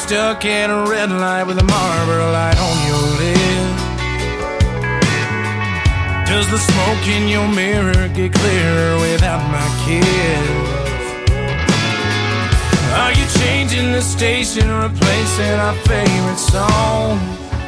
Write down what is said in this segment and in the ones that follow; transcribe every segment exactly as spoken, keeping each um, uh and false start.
stuck at a red light with a Marlboro light on your lip? Does the smoke in your mirror get clearer without my kiss? Are you changing the station, replacing our favorite song?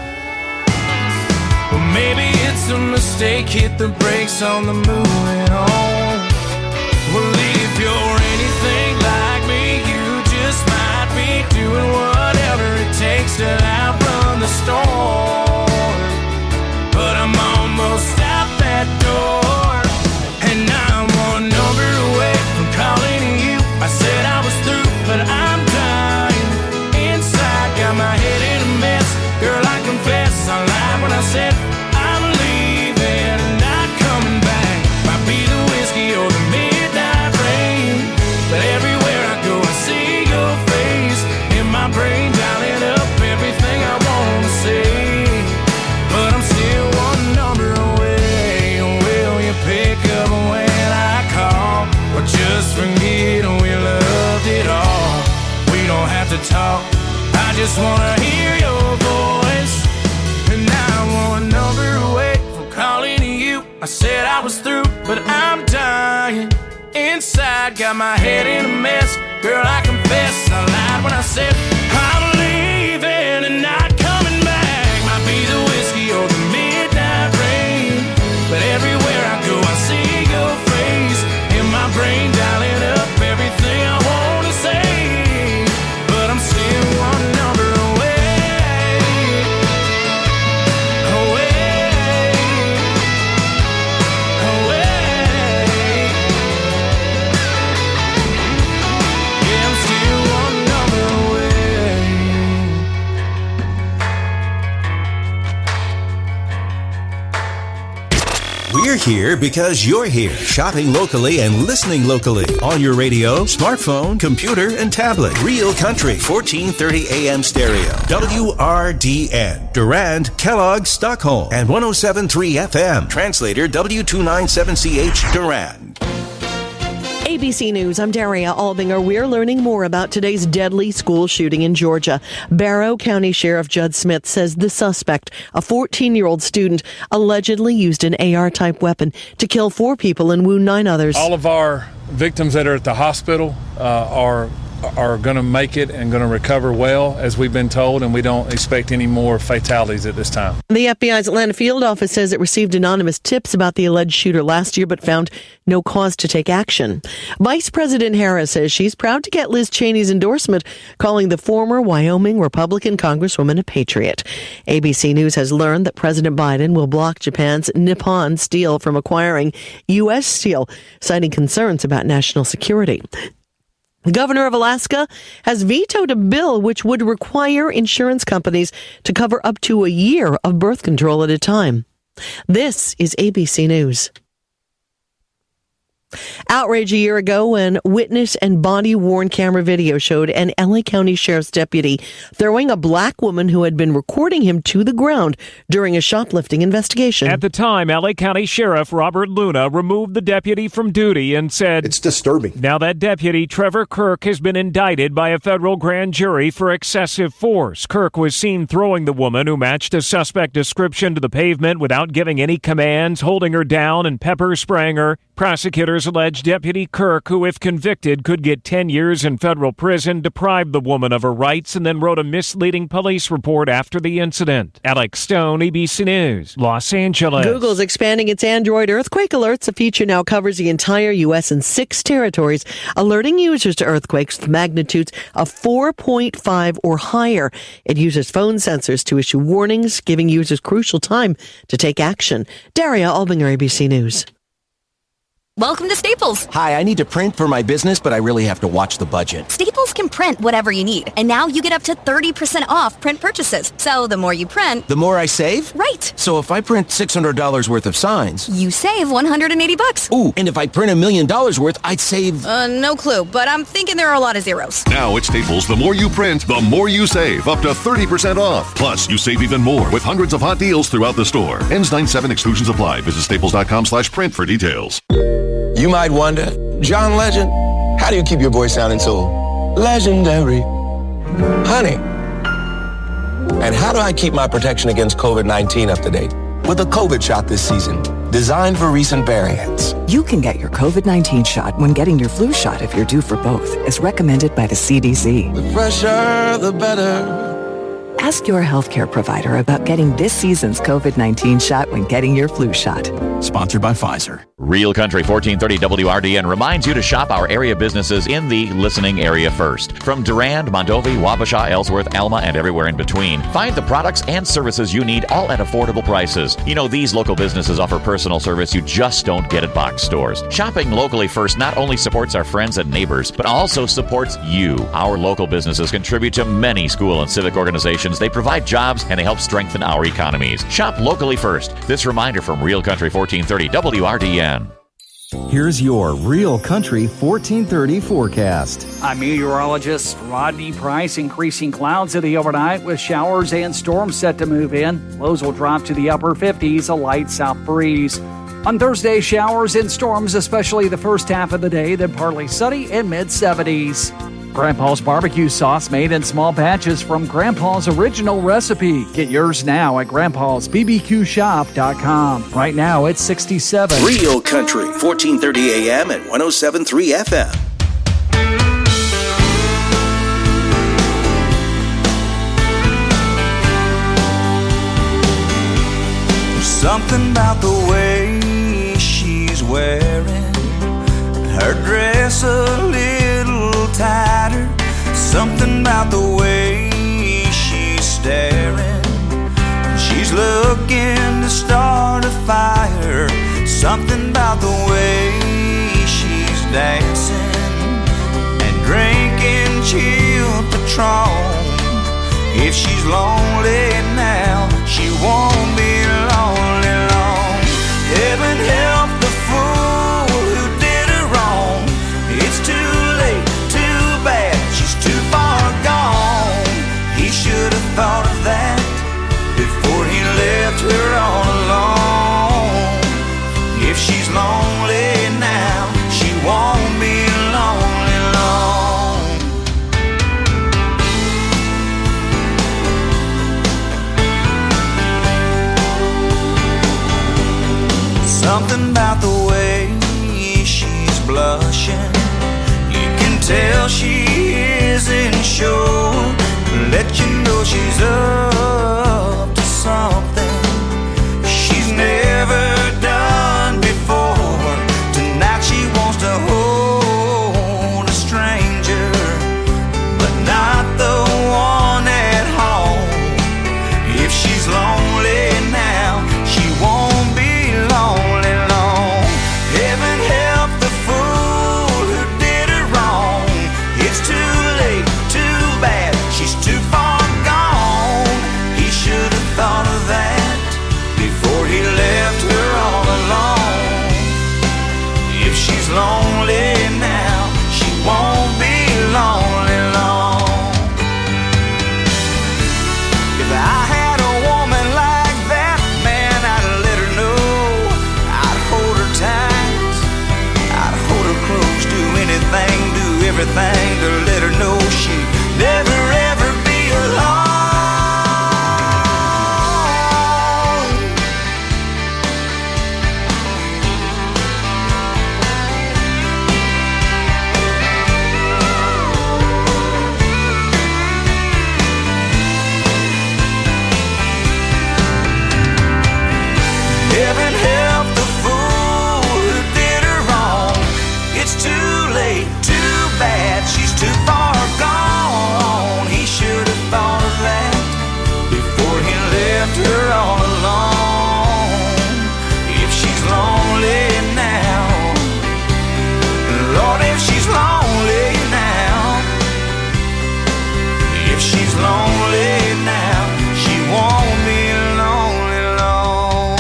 Well, maybe it's a mistake, hit the brakes on the moving on. Well, if you're anything like me, you just might be doing whatever it takes to outrun the storm. But I'm almost out that door, and I'm one number away from calling you. I said I was through, but I'm dying inside, got my head in a mess. Girl, I confess, I lied when I said I'm leaving and not coming back. Might be the whiskey or the midnight rain, but everywhere I go I see your face in my brain, dialing up everything I want to say. But I'm still one number away. Will you pick up when I call, or just forget we loved it all? We don't have to talk, I just wanna hear your voice. And I'm one number away from calling you. I said I was through, but I'm dying inside, got my head in a mess. Girl, I confess, I lied when I said I'm leaving and not coming back. Might be the whiskey or the midnight rain, but everywhere I go I see your face in my brain, dialing up everything I want to say. But I'm still one number away, away, away. Yeah, I'm still one number away. We're here because you're here, shopping locally and listening locally on your radio, smartphone, computer, and tablet. Real Country, fourteen thirty A M stereo. W R D N, Durand, Kellogg, Stockholm, and one oh seven point three F M. Translator W two ninety-seven C H, Durand. A B C News, I'm Daria Albinger. We're learning more about today's deadly school shooting in Georgia. Barrow County Sheriff Judd Smith says the suspect, a fourteen-year-old student, allegedly used an A R-type weapon to kill four people and wound nine others. All of our victims that are at the hospital uh, are are going to make it and going to recover well, as we've been told, and we don't expect any more fatalities at this time. The F B I's Atlanta field office says it received anonymous tips about the alleged shooter last year, but found no cause to take action. Vice President Harris says she's proud to get Liz Cheney's endorsement, calling the former Wyoming Republican Congresswoman a patriot. A B C News has learned that President Biden will block Japan's Nippon Steel from acquiring U S steel, citing concerns about national security. The governor of Alaska has vetoed a bill which would require insurance companies to cover up to a year of birth control at a time. This is A B C News. Outrage a year ago when witness and body-worn camera video showed an L A County Sheriff's deputy throwing a black woman who had been recording him to the ground during a shoplifting investigation. At the time, L A County Sheriff Robert Luna removed the deputy from duty and said, "It's disturbing." Now that deputy, Trevor Kirk, has been indicted by a federal grand jury for excessive force. Kirk was seen throwing the woman, who matched a suspect description, to the pavement without giving any commands, holding her down and pepper spraying her. Prosecutors allege Deputy Kirk, who if convicted could get ten years in federal prison, deprived the woman of her rights and then wrote a misleading police report after the incident. Alex Stone, A B C News, Los Angeles. Google's expanding its Android earthquake alerts. A feature now covers the entire U S and six territories, alerting users to earthquakes with magnitudes of four point five or higher. It uses phone sensors to issue warnings, giving users crucial time to take action. Daria Albinger, A B C News. Welcome to Staples. Hi, I need to print for my business, but I really have to watch the budget. Staples can print whatever you need, and now you get up to thirty percent off print purchases. So the more you print, the more I save? Right. So if I print six hundred dollars worth of signs, you save one hundred eighty bucks. Ooh, and if I print a million dollars worth, I'd save... Uh, no clue, but I'm thinking there are a lot of zeros. Now at Staples, the more you print, the more you save, up to thirty percent off. Plus, you save even more with hundreds of hot deals throughout the store. Ends nine seven, exclusions apply. Visit staples.com slash print for details. You might wonder, John Legend, how do you keep your voice sounding so legendary? Honey, And how do I keep my protection against covid nineteen up to date? With a COVID shot this season, designed for recent variants. You can get your covid nineteen shot when getting your flu shot if you're due for both, as recommended by the C D C. The fresher, the better. Ask your healthcare provider about getting this season's covid nineteen shot when getting your flu shot. Sponsored by Pfizer. Real Country fourteen thirty W R D N reminds you to shop our area businesses in the listening area first. From Durand, Mondovi, Wabasha, Ellsworth, Alma, and everywhere in between. Find the products and services you need, all at affordable prices. You know, these local businesses offer personal service you just don't get at box stores. Shopping locally first not only supports our friends and neighbors, but also supports you. Our local businesses contribute to many school and civic organizations. They provide jobs and they help strengthen our economies. Shop locally first. This reminder from Real Country fourteen thirty W R D N. Here's your Real Country fourteen thirty forecast. I'm meteorologist Rodney Price. Increasing clouds-city overnight with showers and storms set to move in. Lows will drop to the upper fifties, a light south breeze. On Thursday, showers and storms, especially the first half of the day, then partly sunny and mid-seventies. Grandpa's barbecue sauce made in small batches from Grandpa's original recipe. Get yours now at grandpas b b q shop dot com. Right now, it's sixty-seven. Real Country, fourteen thirty A M and one oh seven point three F M. There's something about the way she's wearing her dress a little tighter. Something about the way she's staring. She's looking to start a fire. Something about the way she's dancing and drinking chilled Patron. If she's lonely now, she won't be lonely long. Heaven help the fool who did her wrong. It's too late, too bad, she's too far gone. He should have thought of that before he left her all alone. If she's lonely now, she won't be lonely long. Something about the way she's blushing, you can tell she isn't sure. Let you know she's up to something she's never done before. Tonight she wants to hold a stranger, but not the one at home. If she's lonely now, she won't be lonely long. Heaven help the fool who did her wrong. It's too late, too bad, she's too far gone. He should have thought of that before he left her all alone. If she's lonely now, she won't be lonely long. If I had a woman like that, man, I'd let her know. I'd hold her tight, I'd hold her close, do anything, do everything to let her know she'd never ever be alone. Heaven help the fool who did her wrong. It's too late, too bad, she's too far gone. He should have thought of that before he left her all alone. If she's lonely now, Lord, if she's lonely now, if she's lonely now, she won't be lonely long.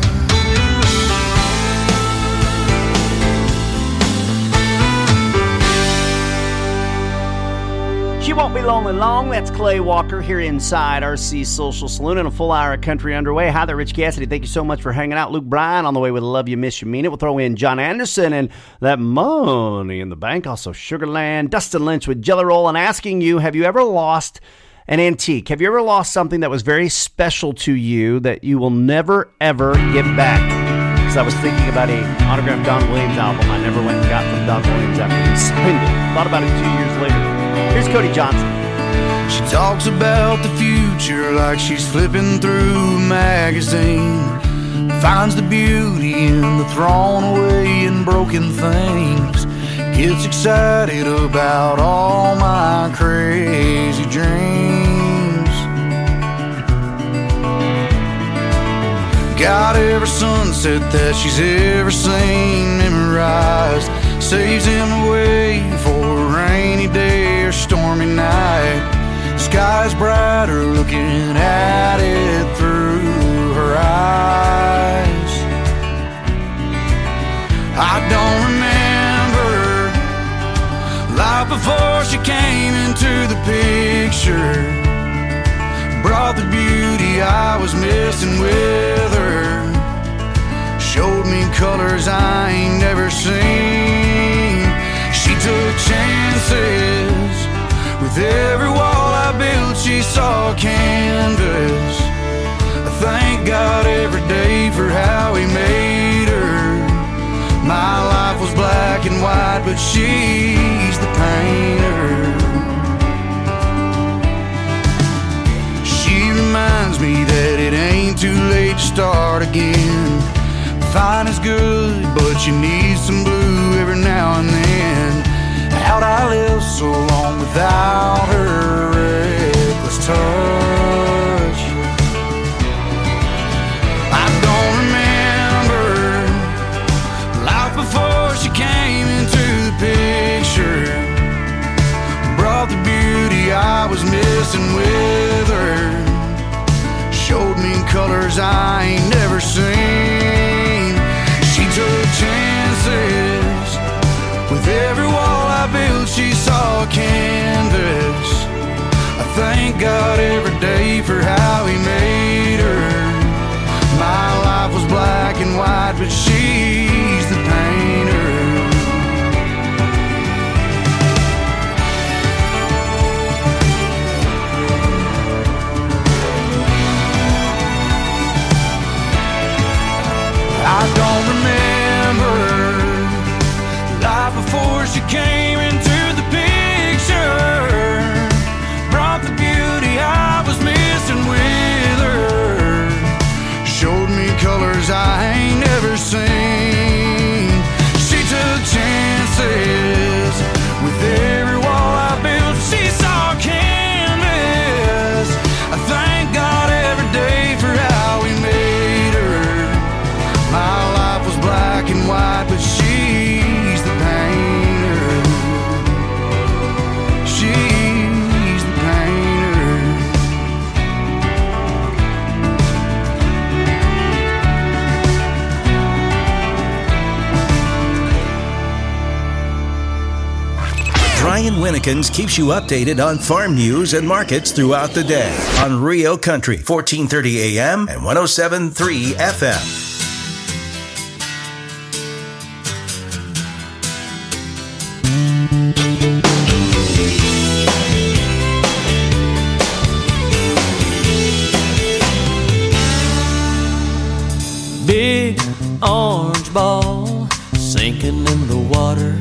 She won't be lonely long. That's Clay Walker here inside R C Social Saloon, and a full hour of country underway. Hi there, Rich Cassidy. Thank you so much for hanging out. Luke Bryan on the way with Love You, Miss You, Mean It. We'll throw in John Anderson and that Money in the Bank. Also Sugarland. Dustin Lynch with Jelly Roll, and asking you, have you ever lost An antique. Have you ever lost something that was very special to you that you will never, ever give back? Because I was thinking about a autographed Don Williams album I never went and got from Don Williams after he signed it. Thought about it two years later. Here's Cody Johnson. She talks about the future like she's flipping through a magazine. Finds the beauty in the thrown away and broken things. Gets excited about all my crazy dreams. Got every sunset that she's ever seen memorized. Saves him away for a rainy day or stormy night. Sky's brighter looking at it through her eyes. I don't remember life before she came into the picture. Brought the beauty I was missing with her. Showed me colors I ain't never seen. She took chances. With every wall I built, she saw a canvas. I thank God every day for how he made her. My life was black and white, but she's the painter. She reminds me that it ain't too late to start again. Fine is good, but you need some blue every now and then. How'd I live so long without her reckless touch? I don't remember life before she came into the picture. Brought the beauty I was missing with her. Showed me colors I ain't never seen. She took chances. With every wall I built, she saw a canvas. I thank God every day for how he made her. My life was black and white, but she's the painter. I don't remember life before she came into the picture. Brought the beauty I was missing with her. Showed me colors I ain't never seen. She took chances. With every wall I built, she saw a canvas. I thank God every day for how he made her. My life was black and white, but she's the painter. She's the painter. Brian Winnekins keeps you updated on farm news and markets throughout the day on Rio Country, fourteen thirty A M and one oh seven point three F M. Big orange ball sinking in the water.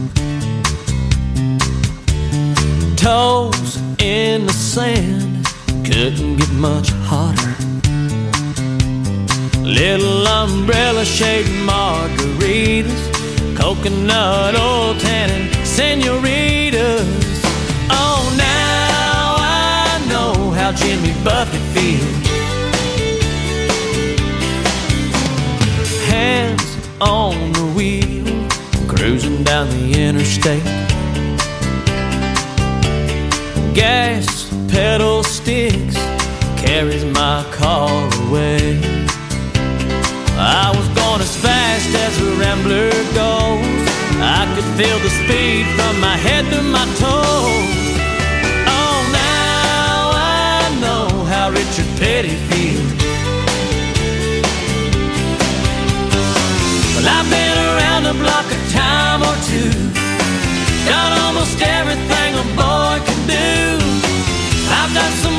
Toes in the sand, couldn't get much hotter. Little umbrella shaped margaritas, coconut oil tanning senoritas. Oh, now I know how Jimmy Buffett feels. Hands on the wheel, cruising down the interstate. Gas pedal sticks, carries my car away. I was going as fast as a rambler goes. I could feel the speed from my head to my toes. Oh, now I know how Richard Petty feels. Well, I've been around the block a time or two, done almost everything a boy can do. I've done some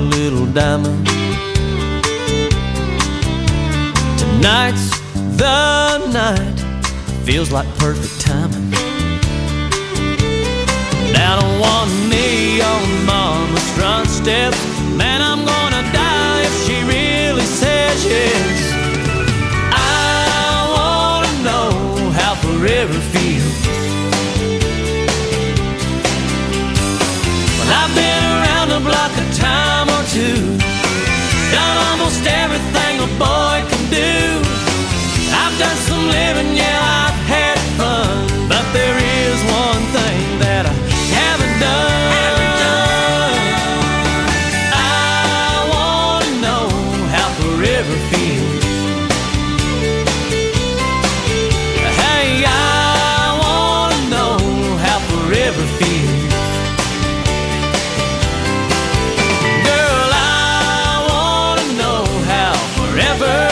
little diamond. Tonight's the night, feels like perfect timing. Down on one knee on mama's front steps, man, I'm gonna die if she really says yes. I wanna know how forever feels. Well, I've been around the block a time or two, done almost everything a boy can do. I've done some living, yeah, I've had fun, but there is one thing that I haven't done. I wanna know how forever feels. Hey, I wanna know how forever feels. Girl, I wanna know how forever.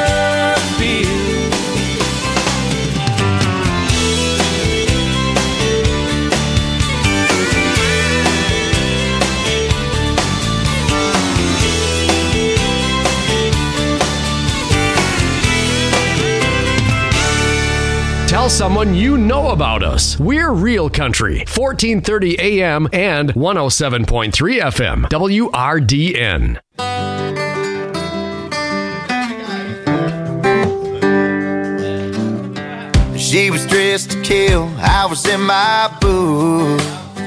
Tell someone you know about us. We're Real Country, fourteen thirty A M and one oh seven point three F M, W R D N. She was dressed to kill, I was in my booth.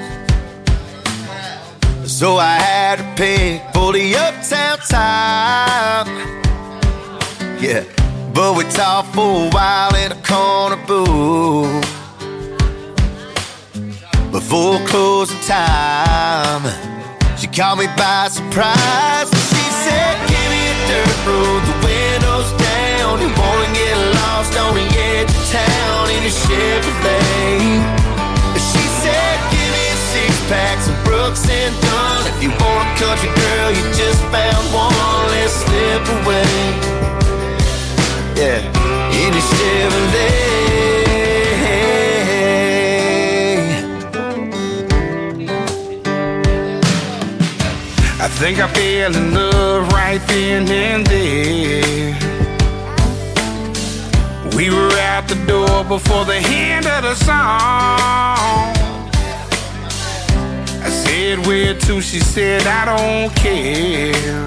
So I had to pick for the uptown time. Yeah. But we talked for a while in a corner booth before closing time. She caught me by surprise. She said, give me a dirt road, the windows down. You wanna get lost on the edge of town in a Chevrolet. She said, give me a six-pack, some Brooks and Dunn. If you want a country girl, you just found one, let's slip away. Yeah, in a Chevrolet. I think I fell in love right then and there. We were out the door before the end of the song. I said, where to? She said, I don't care.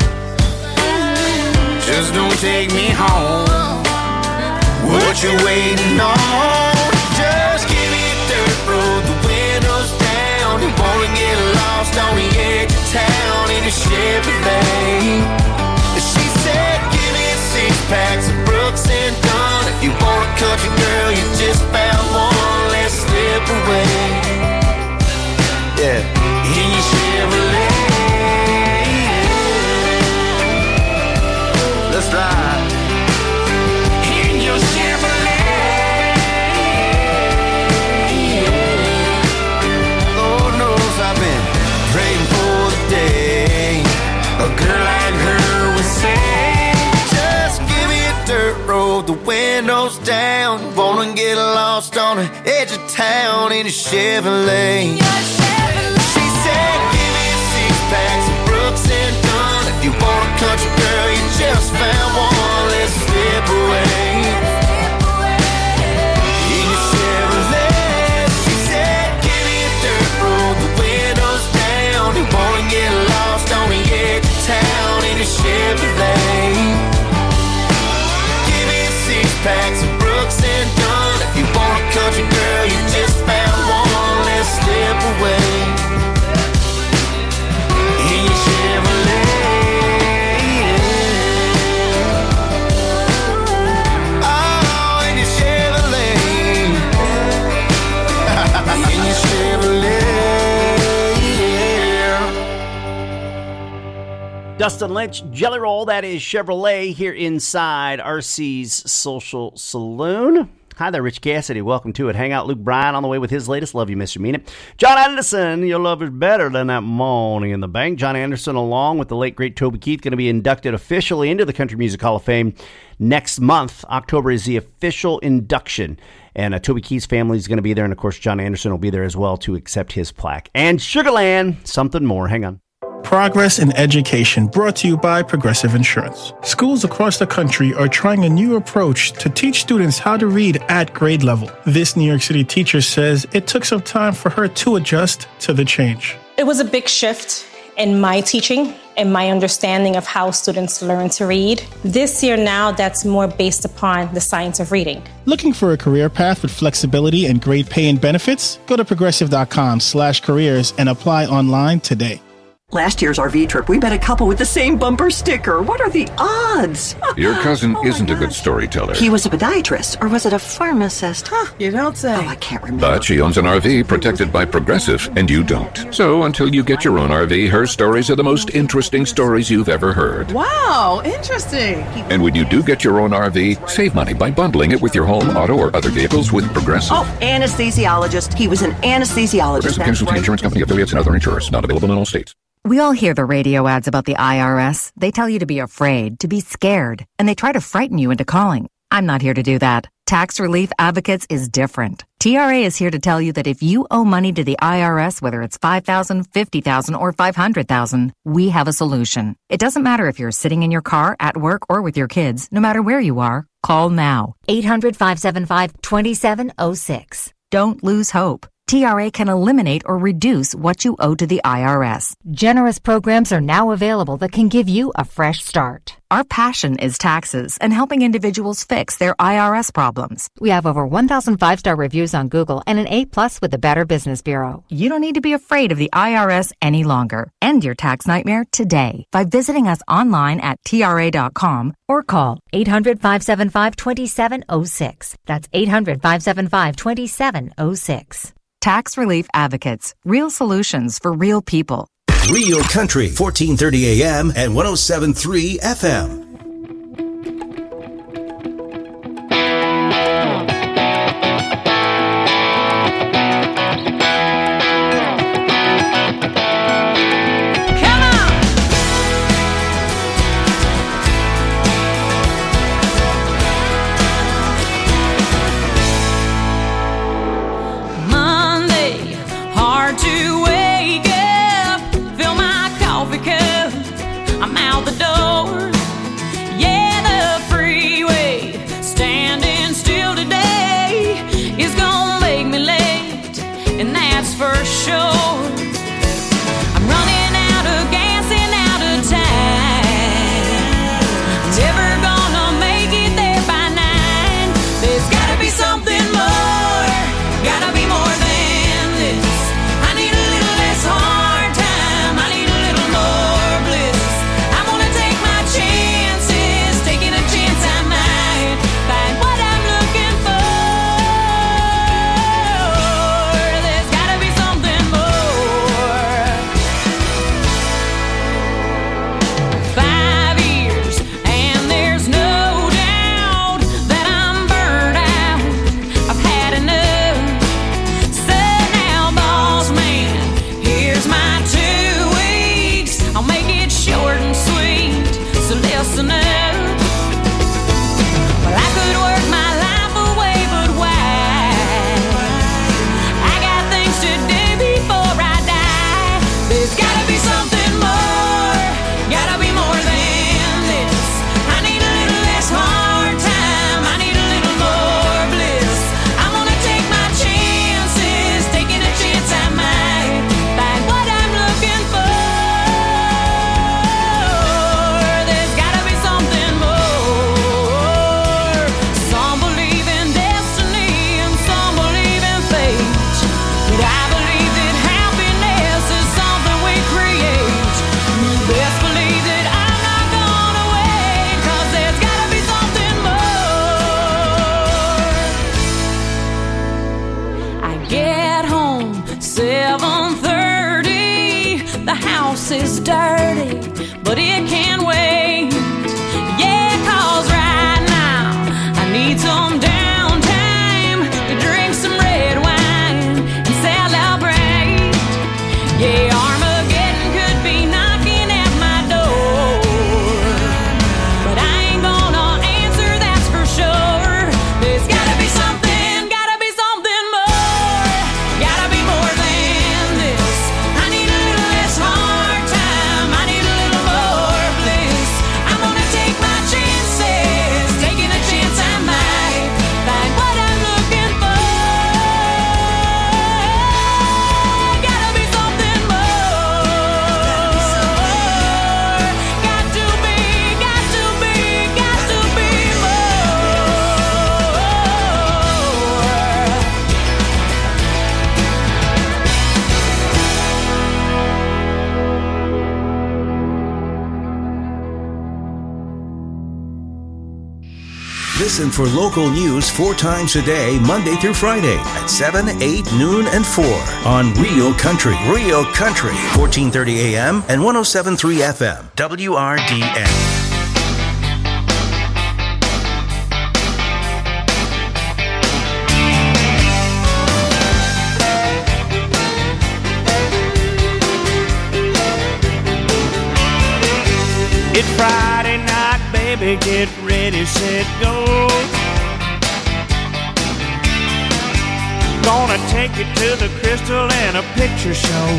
Just don't take me home. What you waiting on? Just give me a dirt road, the windows down. You wanna get lost on the edge of town in a Chevrolet. She said, give me a six-pack, some Brooks and Dunn. If you want a country girl, you just found one, let's slip away. Yeah, in your Chevrolet. Let's ride in your Chevrolet. Lord knows I've been praying for the day a girl like her would say, just give me a dirt road, the windows down. Wanna get lost on the edge of town in a Chevrolet. She said, give me a six-pack, some Brooks and Dunn. If you want a country girl, you just found one, let's slip away. In your Chevrolet. She said, give me a dirt road, the windows down. You wanna get lost on the edge of town in a Chevrolet. Give me a six-pack, some Brooks and Dunn. If you want a country girl, you just found one, let's slip away. In your Chevrolet. Dustin Lynch, Jelly Roll, that is Chevrolet here inside R C's Social Saloon. Hi there, Rich Cassidy. Welcome to it. Hang out, Luke Bryan on the way with his latest Love You, Mister Mean It. John Anderson, your love is better than that morning in the bank. John Anderson, along with the late, great Toby Keith, going to be inducted officially into the Country Music Hall of Fame next month. October is the official induction. And uh, Toby Keith's family is going to be there. And, of course, John Anderson will be there as well to accept his plaque. And Sugarland, something more. Hang on. Progress in Education, brought to you by Progressive Insurance. Schools across the country are trying a new approach to teach students how to read at grade level. This New York City teacher says it took some time for her to adjust to the change. It was a big shift in my teaching and my understanding of how students learn to read. This year now, that's more based upon the science of reading. Looking for a career path with flexibility and great pay and benefits? Go to progressive.com slash careers and apply online today. Last year's R V trip, we met a couple with the same bumper sticker. What are the odds? Your cousin oh isn't a good storyteller. He was a podiatrist, or was it a pharmacist? Huh, you don't say. Oh, I can't remember. But she owns an R V protected by Progressive, and you don't. So until you get your own R V, her stories are the most interesting stories you've ever heard. Wow, interesting. And when you do get your own R V, save money by bundling it with your home, auto, or other vehicles with Progressive. Oh, anesthesiologist. He was an anesthesiologist. Progressive Casualty right. Insurance Company, affiliates, and other insurers. Not available in all states. We all hear the radio ads about the I R S. They tell you to be afraid, to be scared, and they try to frighten you into calling. I'm not here to do that. Tax Relief Advocates is different. T R A is here to tell you that if you owe money to the I R S, whether it's five thousand dollars, fifty thousand dollars, or five hundred thousand dollars, we have a solution. It doesn't matter if you're sitting in your car, at work, or with your kids. No matter where you are, call now. eight hundred, five seven five, two seven zero six. Don't lose hope. T R A can eliminate or reduce what you owe to the I R S. Generous programs are now available that can give you a fresh start. Our passion is taxes and helping individuals fix their I R S problems. We have over one thousand five-star reviews on Google and an A plus with the Better Business Bureau. You don't need to be afraid of the I R S any longer. End your tax nightmare today by visiting us online at T R A dot com or call eight hundred, five seven five, two seven zero six. That's eight hundred, five seven five, two seven zero six. Tax Relief Advocates. Real solutions for real people. Real Country, fourteen thirty A M and one oh seven point three F M. Is dirty, but it can wait. Yeah, 'cause right now I need some downtime to drink some red wine and celebrate. Yeah, Armageddon could be knocking at my door, but I ain't gonna answer, that's for sure. There's gotta be something, gotta be something more, gotta be more than this. I need a little less hard time. Listen for local news four times a day, Monday through Friday at seven, eight, noon, and four on Real Country. Real Country, fourteen thirty A M and one oh seven point three F M, W R D N. It's Friday night, baby, get ready, set, go. Gonna take you to the Crystal and a picture show.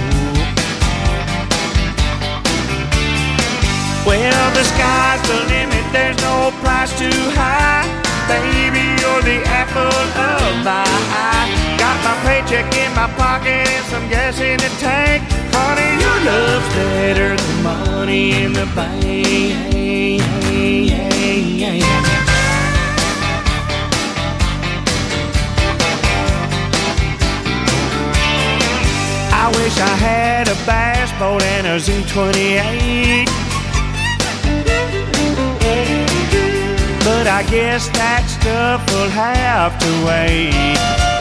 Well, the sky's the limit, there's no price too high. Baby, you're the apple of my eye. Got my paycheck in my pocket and some gas in the tank. Honey, your love's better than money in the bank. I wish I had a bass boat and a Z twenty-eight, but I guess that stuff will have to wait.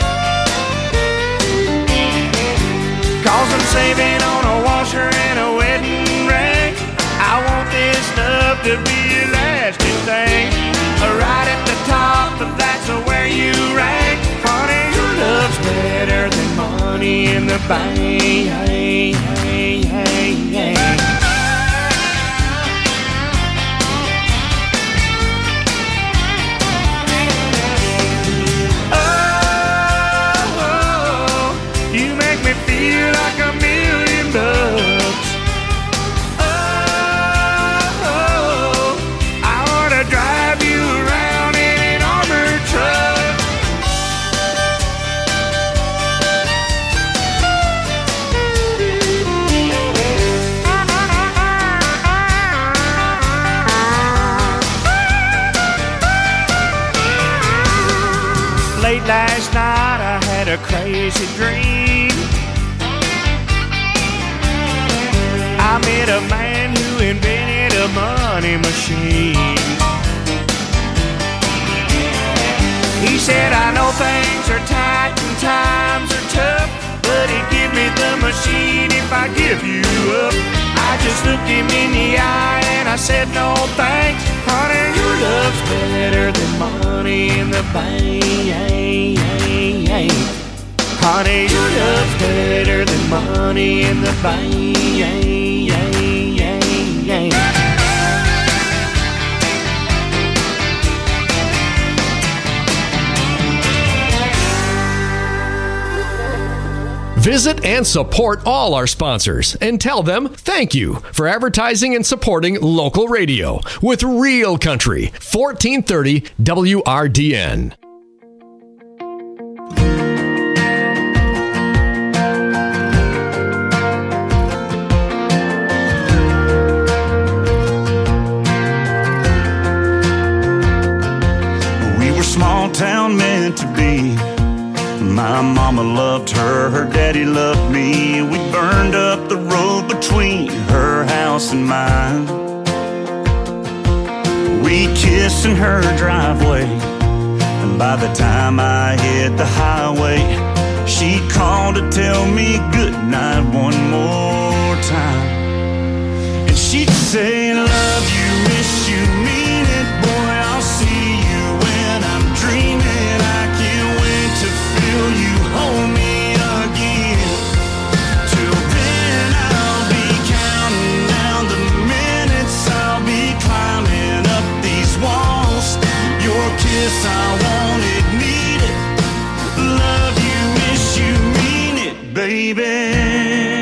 Cause I'm saving on a washer and a wedding ring. I want this stuff to be a lasting thing. Right at the top, but that's where you rank. Honey, your love's better than money in the bank. Hey, hey, hey, hey. Feel like a million bucks. Oh, oh, I wanna drive you around in an armored truck. Late last night I had a crazy dream. I met a man who invented a money machine. He said, I know things are tight and times are tough, but he'd give me the machine if I give you up. I just looked him in the eye and I said, no thanks. Honey, your love's better than money in the bank. Honey, your love's better than money in the bank. Visit and support all our sponsors and tell them thank you for advertising and supporting local radio with Real Country, fourteen thirty W R D N. Small town meant to be. My mama loved her, her daddy loved me. We burned up the road between her house and mine. We kissed in her driveway, and by the time I hit the highway, she called to tell me good night one more time. And she'd say, love you, miss you, mean it, boy, I'll see you when I'm dreaming. I can't wait to feel you hold me again. Till then I'll be counting down the minutes, I'll be climbing up these walls. Your kiss I wanted, need it. Love you, miss you, mean it, baby.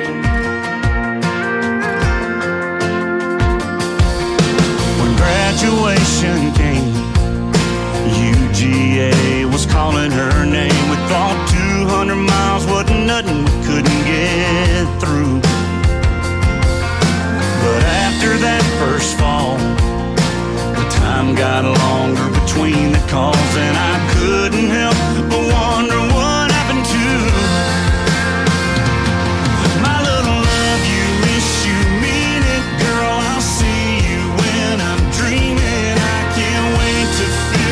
Graduation came, U G A was calling her name. We thought two hundred miles wasn't nothing we couldn't get through. But after that first fall, the time got longer between the calls, and I couldn't help but wonder what happened to my little love you, miss you, mean it, girl, I'll see you when I'm dreaming. I can't wait to feel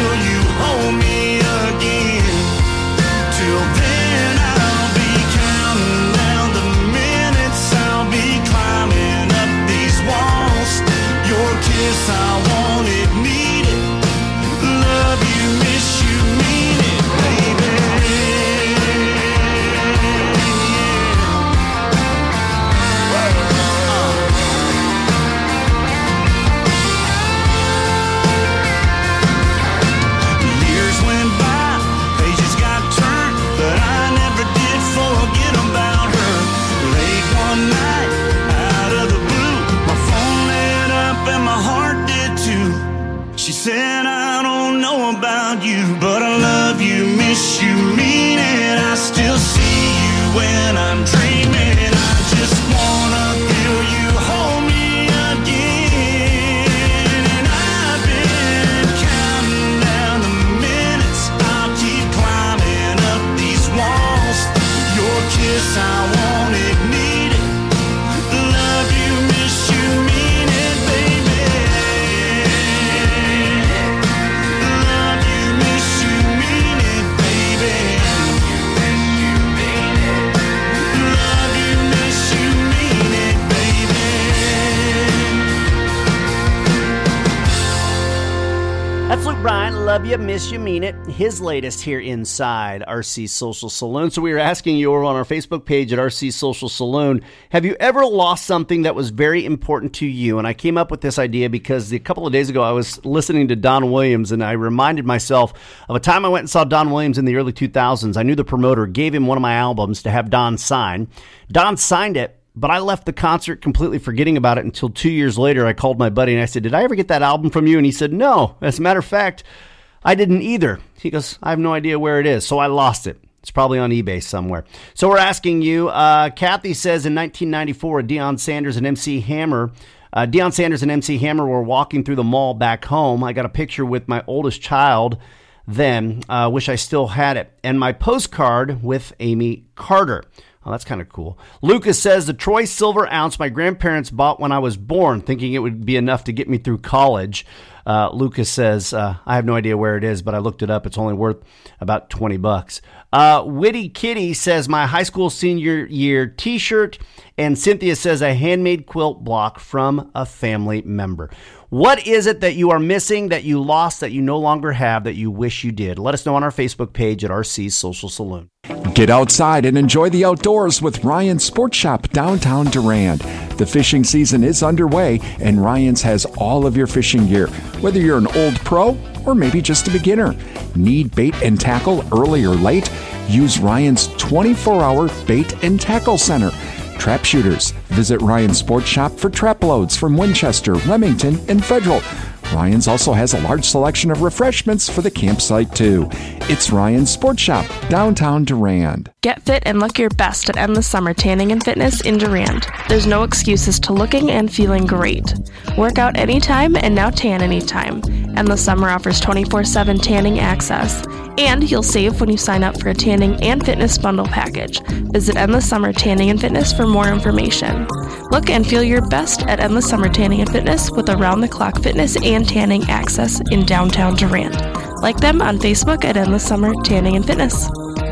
She said, I don't know about you, but I love you, miss you, mean it. I still see you when I'm dreaming. I just wanna feel you hold me again. And I've been counting down the minutes. I'll keep climbing up these walls. Your kiss, I want it, need it. Love you, miss you, mean it, baby. Love you, miss you, mean it, baby. Love you, miss you, mean it, baby. That's Luke Bryan. Love you, miss you, mean it. His latest here inside R C Social Saloon. So we were asking you over on our Facebook page at R C Social Saloon, have you ever lost something that was very important to you? And I came up with this idea because a couple of days ago I was listening to Don Williams, and I reminded myself of a time I went and saw Don Williams in the early two thousands. I knew the promoter, gave him one of my albums to have Don sign. Don signed it, but I left the concert completely forgetting about it until two years later. I called my buddy and I said, did I ever get that album from you? And he said, no. As a matter of fact, I didn't either. He goes, I have no idea where it is. So I lost it. It's probably on eBay somewhere. So we're asking you, uh, Kathy says in nineteen ninety-four, Deion Sanders and M C Hammer, uh, Deion Sanders and M C Hammer were walking through the mall back home. I got a picture with my oldest child then. Uh, wish I still had it. And my postcard with Amy Carter. Oh, that's kind of cool. Lucas says the Troy Silver Ounce my grandparents bought when I was born, thinking it would be enough to get me through college. Uh, Lucas says, uh, I have no idea where it is, but I looked it up. It's only worth about twenty bucks. Uh, Witty Kitty says my high school senior year t-shirt. And Cynthia says a handmade quilt block from a family member. What is it that you are missing, that you lost, that you no longer have, that you wish you did? Let us know on our Facebook page at R C Social Saloon. Get outside and enjoy the outdoors with Ryan's Sports Shop downtown Durand. The fishing season is underway, and Ryan's has all of your fishing gear, whether you're an old pro or maybe just a beginner. Need bait and tackle early or late? Use Ryan's twenty-four hour bait and tackle center. Trap shooters. Visit Ryan's Sports Shop for trap loads from Winchester, Remington, and Federal. Ryan's also has a large selection of refreshments for the campsite, too. It's Ryan's Sports Shop, downtown Durand. Get fit and look your best at Endless Summer Tanning and Fitness in Durand. There's no excuses to looking and feeling great. Work out anytime and now tan anytime. Endless Summer offers twenty-four seven tanning access. And you'll save when you sign up for a tanning and fitness bundle package. Visit Endless Summer Tanning and Fitness for more information. Look and feel your best at Endless Summer Tanning and Fitness with around-the-clock fitness and tanning access in downtown Durand. Like them on Facebook at Endless Summer Tanning and Fitness.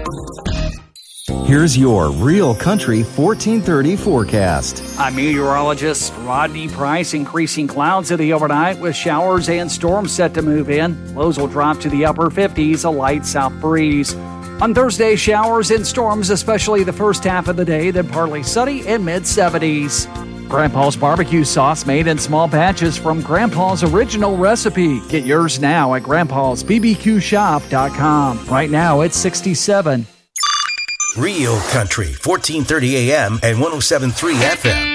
Here's your Real Country fourteen thirty forecast. I'm meteorologist Rodney Price. Increasing clouds-city overnight with showers and storms set to move in. Lows will drop to the upper fifties, a light south breeze. On Thursday, showers and storms, especially the first half of the day, then partly sunny and mid-seventies. Grandpa's barbecue sauce made in small batches from Grandpa's original recipe. Get yours now at grandpas b b q shop dot com. Right now, it's sixty-seven. Real Country, fourteen thirty A M and one oh seven point three F M.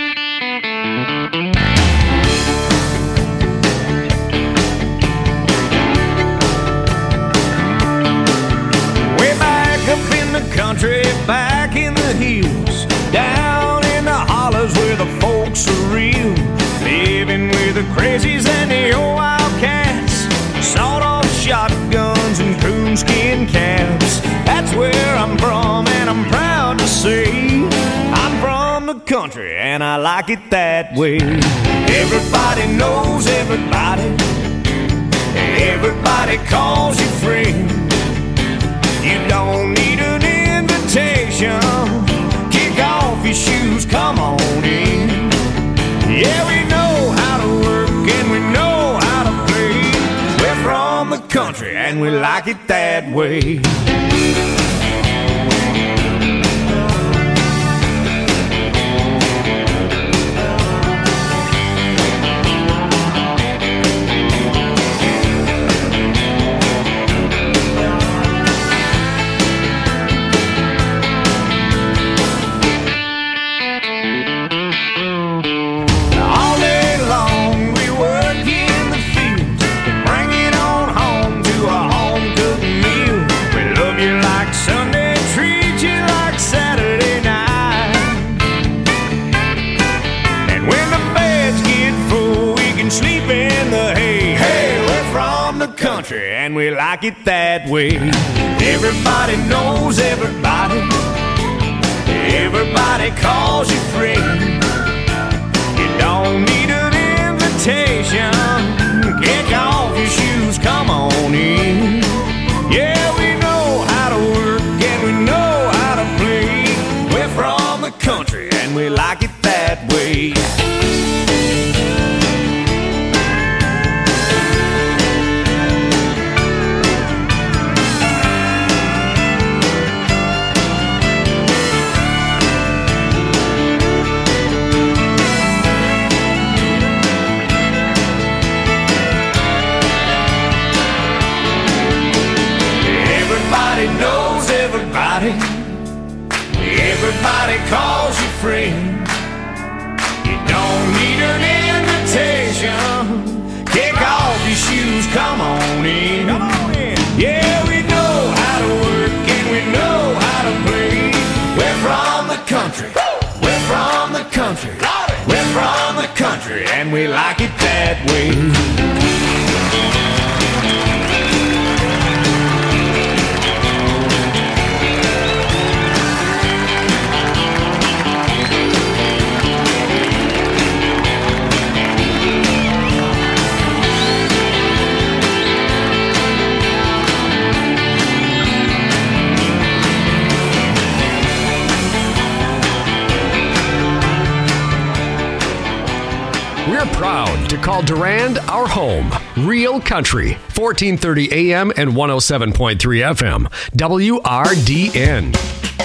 Way back up in the country, back in the hills, down in the hollers where the folks are real, living with the crazies and the old wildcats, sawed-off shotguns and coonskin caps. That's where I'm from, and I'm proud to say I'm from the country, and I like it that way. Everybody knows everybody, everybody calls you friend. You don't need an invitation. Kick off your shoes, come on in. Yeah, we know how to work and we know how to play. We're from the country and we like it that way. All day long we work in the fields, bringing and we like it that way. Everybody knows everybody. Everybody calls you friend. You don't need an invitation. Kick off your shoes, come on in. Yeah, we know how to work and we know how to play. We're from the country and we like it that way. Knows everybody. Everybody calls you friend. You don't need an invitation. Kick off your shoes, come on in. Come on in. Yeah, we know how to work and we know how to play. We're from the country. We're from the country. We're from the country and we like it that way. We're proud to call Durand our home. Real Country, fourteen thirty A M and one oh seven point three F M. W R D N.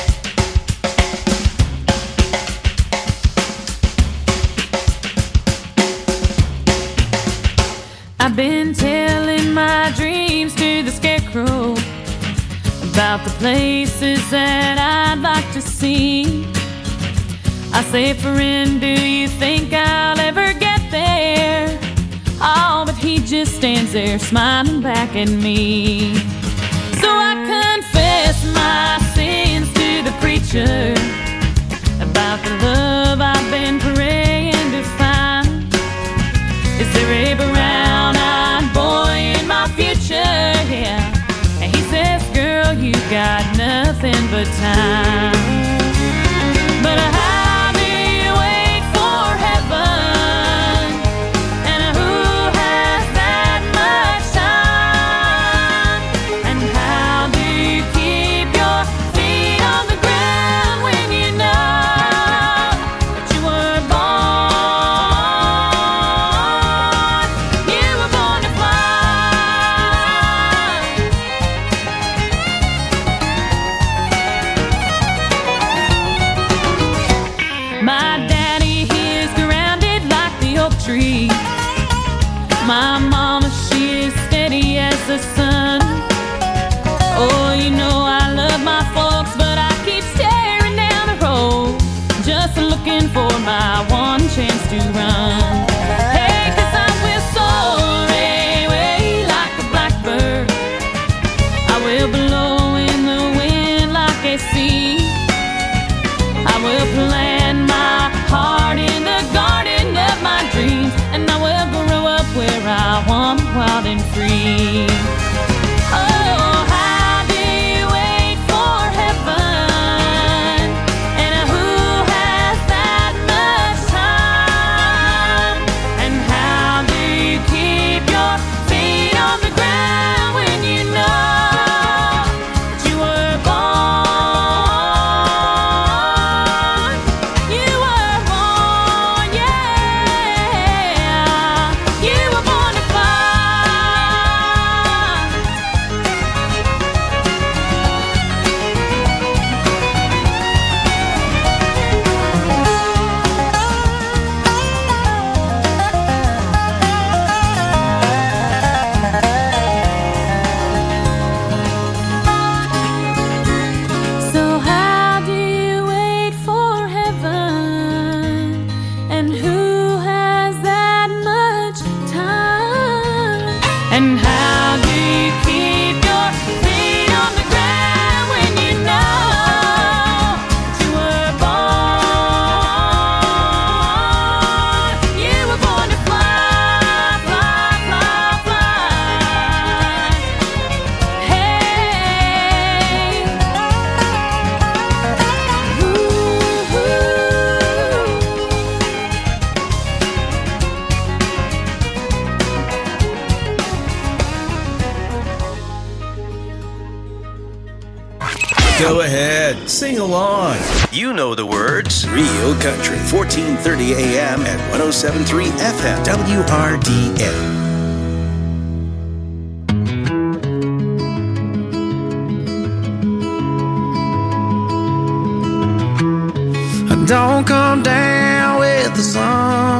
I've been telling my dreams to the scarecrow about the places that I'd like to see. I say, friend, do you think I'll ever get there? Oh, but he just stands there smiling back at me. So I confess my sins to the preacher about the love I've been praying to find. Is there a brown-eyed boy in my future? Yeah. And he says, girl, you got nothing but time. But I my mama, she is steady as the sun. Oh, you know I love my folks, but I keep staring down the road, just looking for my one chance to run. Hey, 'cause I will soar away like a blackbird. I will blow in the wind like a sea. I will plant my heart in the garden of my dreams, and I will grow up where I want, wild and free. Oh, how do you wait for heaven? And who has that much time? And how do you keep your feet on the ground when you know that you were born? You were born, yeah. You were born to fly. Go ahead, sing along. You know the words. Real Country, fourteen thirty A M at one oh seven point three F M, W R D N. Don't come down with the sun.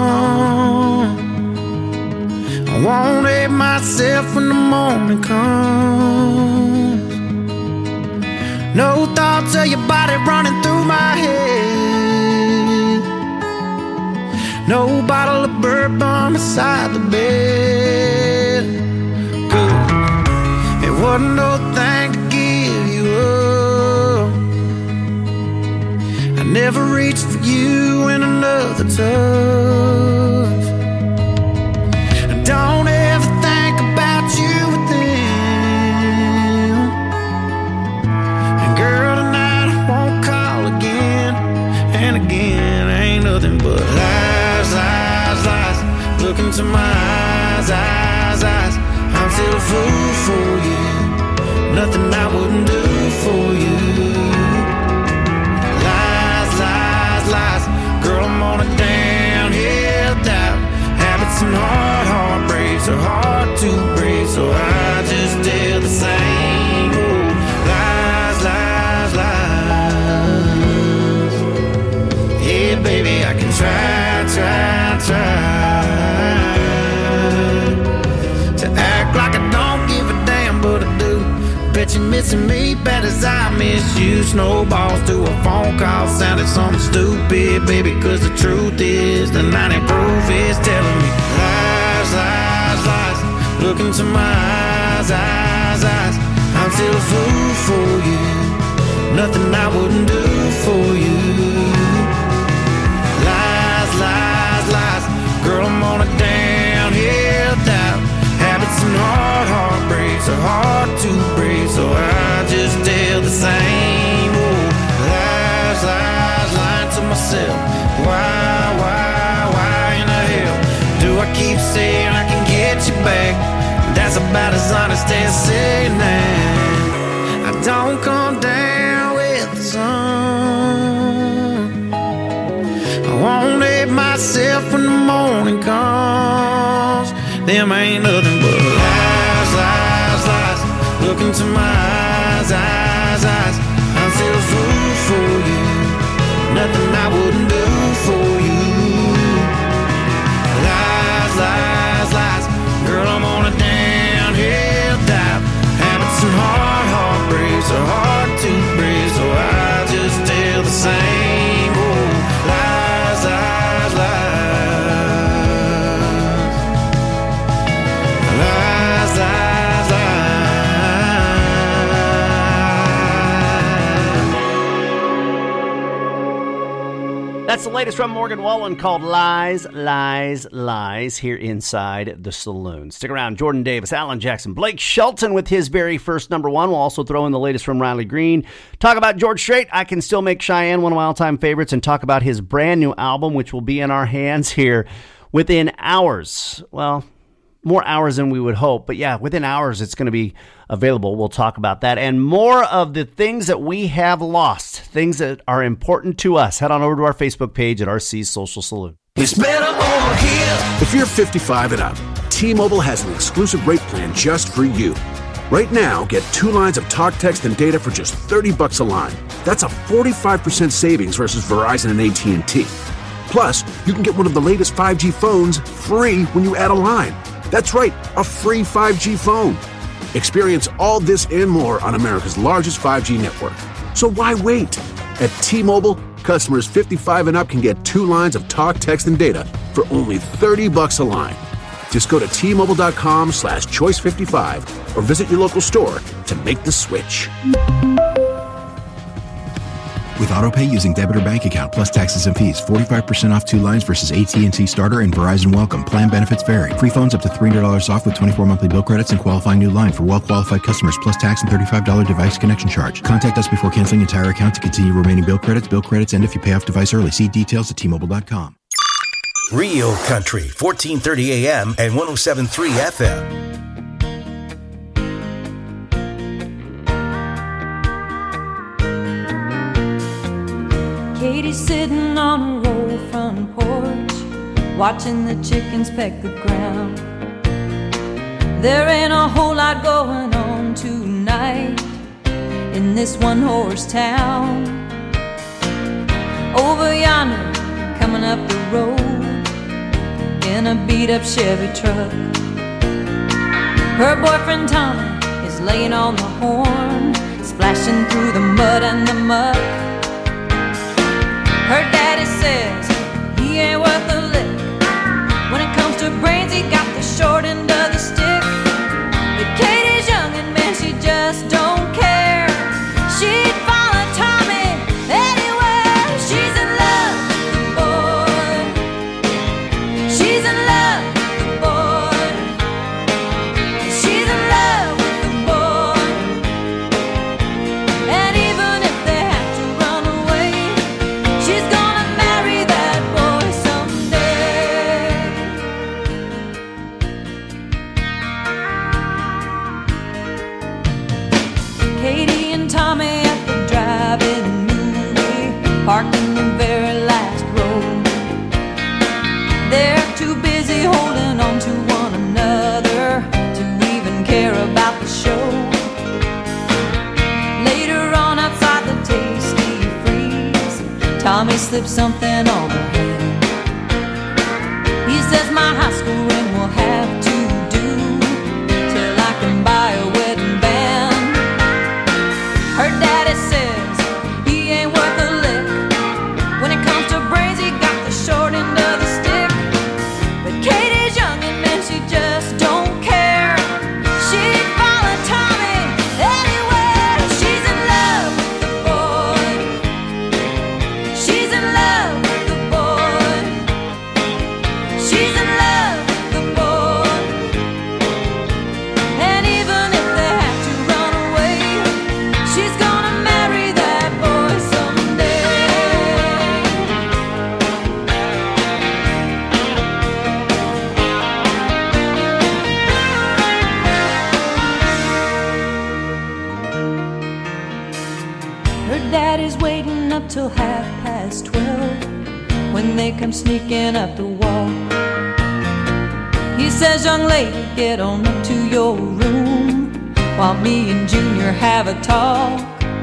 I won't hate myself when the morning comes. No thoughts of your body running through my head. No bottle of bourbon beside the bed. Good. It wasn't no thing to give you up. I never reached for you in another touch. I don't ever think about you with them. And girl, tonight I won't call again. And again, ain't nothing but lies, lies, lies. Look into my eyes, eyes, eyes. I'm still a fool for you. Nothing I wouldn't do for you. Lies. Girl, I'm on a downhill doubt. Habits and hard heartbreaks are hard to break, so I just tell the same old lies, lies, lies. Yeah, baby, I can try, try, try to act like I don't give a damn, but I do. Bet you're missing me bad as I miss you. Snowballs to a phone call sounded something stupid, baby, cause the truth is the ninety proof is telling me lies, lies, lies. Look into my eyes, eyes, eyes. I'm still a fool for you. Nothing I wouldn't do for you. Lies, lies, lies. Girl, I'm on a downhill doubt. Habits and hard heartbreaks are hard to break, so I just tell the same old lies, lies, lying to myself. Why, why, why in the hell do I keep saying I can get you back? That's about as honest as saying that I don't come down with the sun. I won't hate myself when the morning comes. Them ain't nothing but lies, lies, lies. Look into my eyes, eyes, eyes. I'm still a fool for you. Nothing I wouldn't do for you. Lies, lies, lies. Girl, I'm on a downhill dive. Habits and hard heartbreaks are hard to break, so I just tell the same old lies, lies, lies. Lies, lies, lies. That's the latest from Morgan Wallen called Lies, Lies, Lies here inside the saloon. Stick around. Jordan Davis, Alan Jackson, Blake Shelton with his very first number one. We'll also throw in the latest from Riley Green. Talk about George Strait. I Can Still Make Cheyenne one of my all-time favorites, and talk about his brand new album, which will be in our hands here within hours. Well, more hours than we would hope. But yeah, within hours, it's going to be available. We'll talk about that and more of the things that we have lost, things that are important to us. Head on over to our Facebook page at R C Social Saloon. It's better over here. If you're fifty-five and up, T-Mobile has an exclusive rate plan just for you. Right now, get two lines of talk, text, and data for just thirty bucks a line. That's a forty-five percent savings versus Verizon and A T and T. Plus, you can get one of the latest five G phones free when you add a line. That's right, a free five G phone. Experience all this and more on America's largest five G network. So why wait? At T-Mobile, customers fifty-five and up can get two lines of talk, text, and data for only thirty bucks a line. Just go to T-Mobile.com slash choice 55 or visit your local store to make the switch. With AutoPay using debit or bank account plus taxes and fees, forty-five percent off two lines versus A T and T Starter and Verizon Welcome. Plan benefits vary. Free phones up to three hundred dollars off with twenty-four monthly bill credits and qualifying new line for well-qualified customers plus tax and thirty-five dollars device connection charge. Contact us before canceling entire account to continue remaining bill credits. Bill credits end if you pay off device early. See details at T Mobile dot com. Real Country, fourteen thirty A M and one oh seven point three F M. Katie's sitting on her old front porch, watching the chickens peck the ground. There ain't a whole lot going on tonight in this one-horse town. Over yonder, coming up the road in a beat-up Chevy truck, her boyfriend Tommy is laying on the horn, splashing through the mud and the muck. Her daddy says he ain't worth a lick. When it comes to brains, he got the short end of the stick. But Katie's young and man, she just don't care. She'd follow Tommy anywhere. She's in love with the boy. She's in love with the boy. She's in love with the boy. And even if they have to run away, she's gonna marry that boy someday. Katie and Tommy at the drive-in movie, parked in the very last row. They're too busy holding on to one another to even care about the show. Later on outside the Tasty Freeze, Tommy slips something on her hand. He says my high school ring will have to do till I can buy a wedding band. Her daddy says he ain't worth a lick. When it comes to brains, he got the short end of the stick. But Katie's young and man, she just don't care. She'd follow Tommy anywhere. She's in love with the boy. She's in love with the boy. She's in love with the boy. And even if they have to run away, she's gonna marry that boy someday. Her daddy's waiting up till half past twelve when they come sneaking up the wall. He says, young lady, get on up to your room while me and Junior have a talk.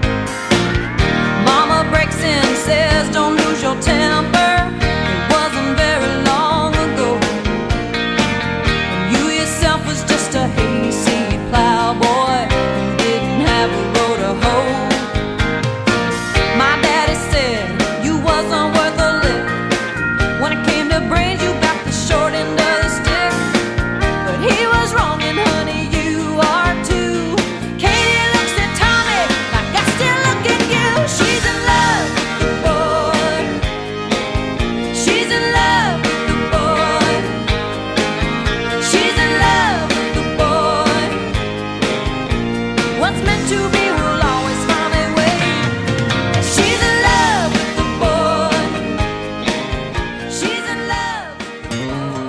Mama breaks in, says, don't lose your temper. It wasn't very long ago. And you yourself was just a hayseed plowboy who didn't have a row to hoe. My daddy said you wasn't worth a lick. When it came to brains, you got the short end of the stick. But he was wrong, and honey, you are too. Katie looks at Tommy like I still look at you. She's in love with the boy. She's in love with the boy. She's in love with the boy. What's meant to be will always find a way. She's in love with the boy. She's in love with the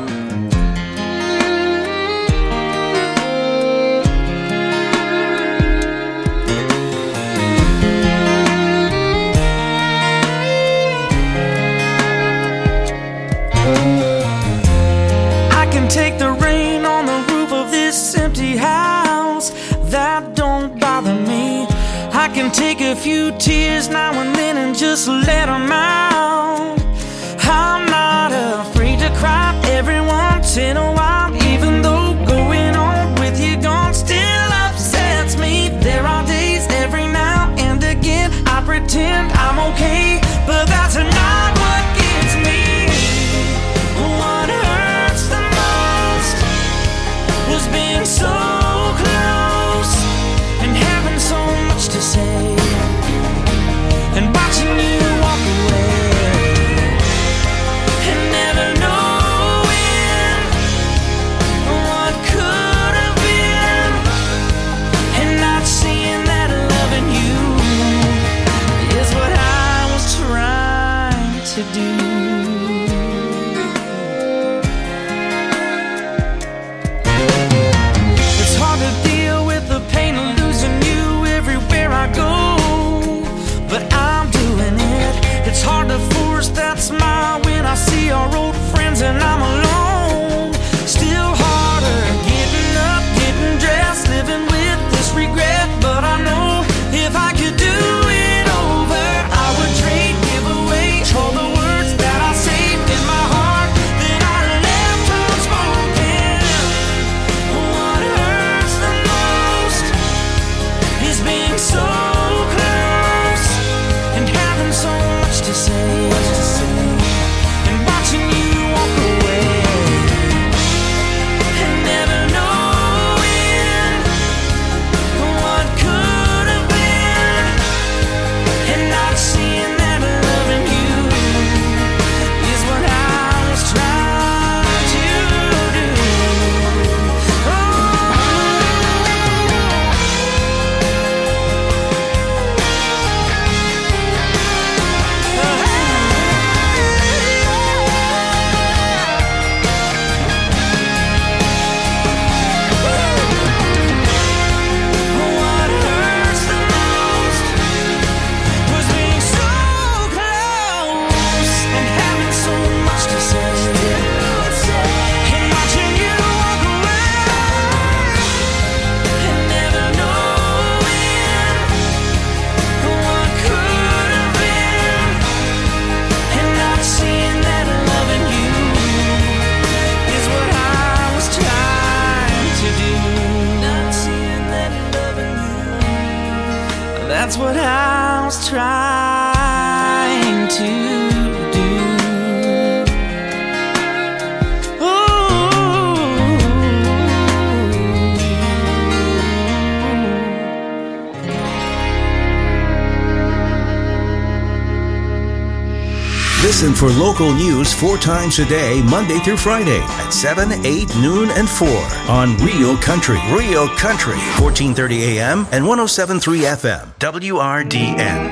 I can take the rain on the roof of this empty house. That don't bother me. I can take a few tears now and then and just let them out. I'm not afraid to cry every once in a while, even though going on with you gone still upsets me. There are days every now and again I pretend I'm okay, but that's not what gets me. What hurts the most was being so close and having so much to say and watching you walk away and never knowing that's what I was trying to do. Listen for local news four times a day, Monday through Friday at seven, eight, noon, and four on Real Country. Real Country, fourteen thirty A M and one oh seven point three F M, W R D N.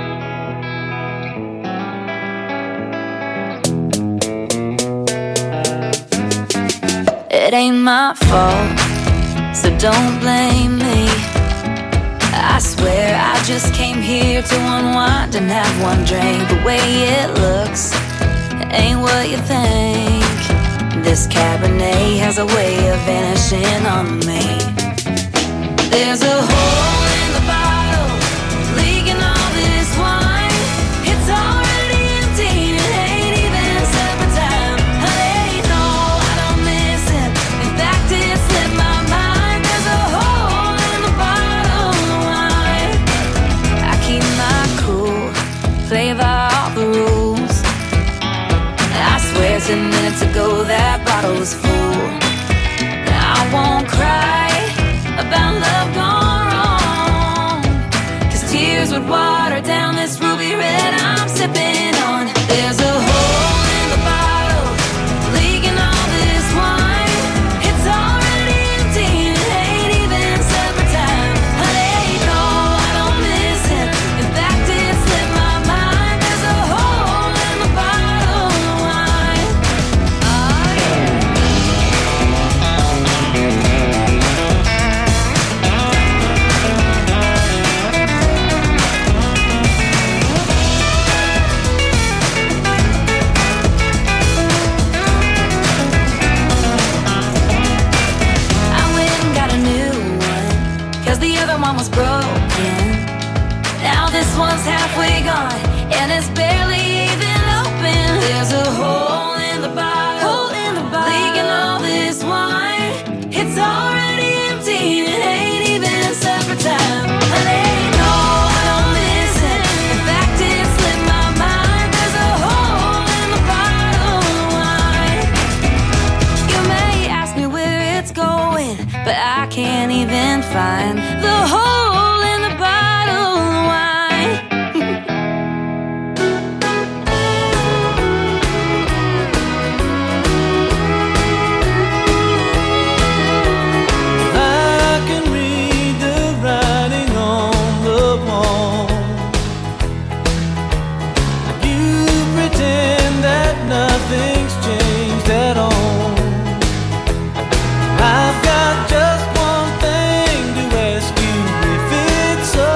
It ain't my fault, so don't blame me. I swear I just came here to unwind and have one drink. The way it looks ain't what you think. This Cabernet has a way of vanishing on me. There's a hole in the bottle, leaking all this wine. It's already empty, it ain't even supper time. Honey, no, I don't miss it. In fact, it slipped my mind. There's a hole in the bottle of wine. I keep my cool, play by all the rules. I swear ten minutes ago that bottle was full. I won't cry about love gone wrong, 'cause tears would water down this ruby red I'm sipping on. There's a hole in the bottle, leaking all this wine. It's already empty, it ain't even supper time. Honey, no, I don't miss it. In fact, it slipped my mind. There's a hole in the bottle of wine. Oh, yeah. I went and got a new one, 'cause the other one was broken. Now this one's halfway gone, and it's barely even open. There's a hole in the bottle, hole in the bottle, leaking all this wine. It's already empty, it ain't even supper time. Honey, no, I don't miss it. In fact, it slipped my mind. There's a hole in the bottle of wine. You may ask me where it's going, but I can't even find the hole in the bottle of wine. I can read the writing on the wall. You pretend that nothing's changed at all. I've got just one thing to ask you, if it's so.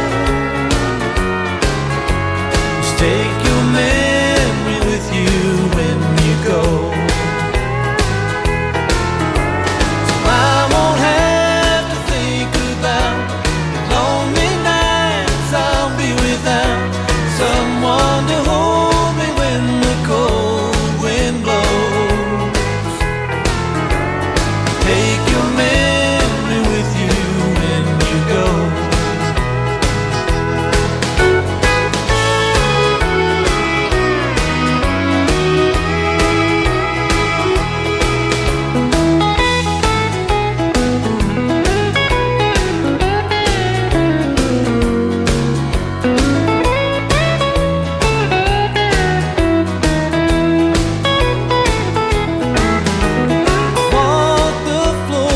Just take your memory with you when you go. I won't have to think about the lonely nights I'll be without someone to hold me when the cold wind blows. Take your memory with you when you go. Walk the floor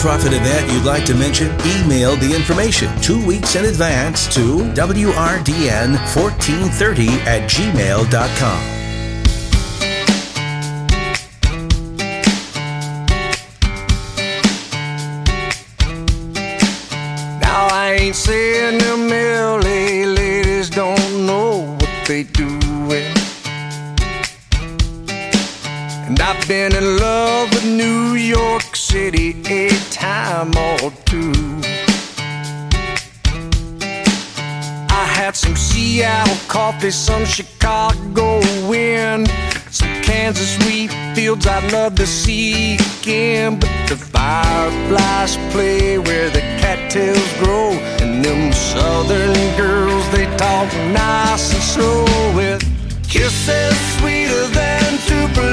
nonprofit event you'd like to mention, email the information two weeks in advance to W R D N fourteen thirty at gmail dot com. Now I ain't saying them L A ladies don't know what they doing. And I've been in love with New York City a time or two. I had some Seattle coffee, some Chicago wind, some Kansas wheat fields I'd love to see again. But the fireflies play where the cattails grow, and them southern girls, they talk nice and slow with kisses sweet